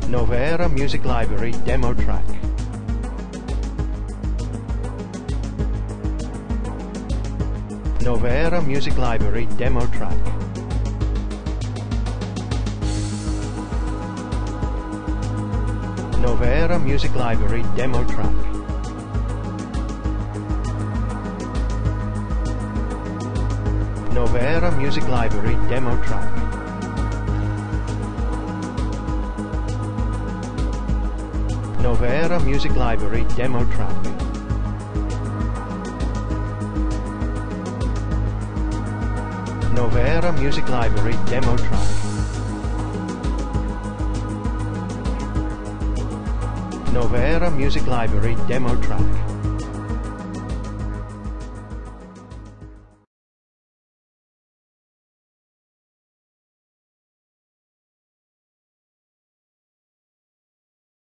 Novera Music Library demo track. Novera Music Library demo track. Novera Music Library demo track. Novera Music Library demo track. Novera Music Library demo track. Novera Music Library demo track. Novera Music Library demo track.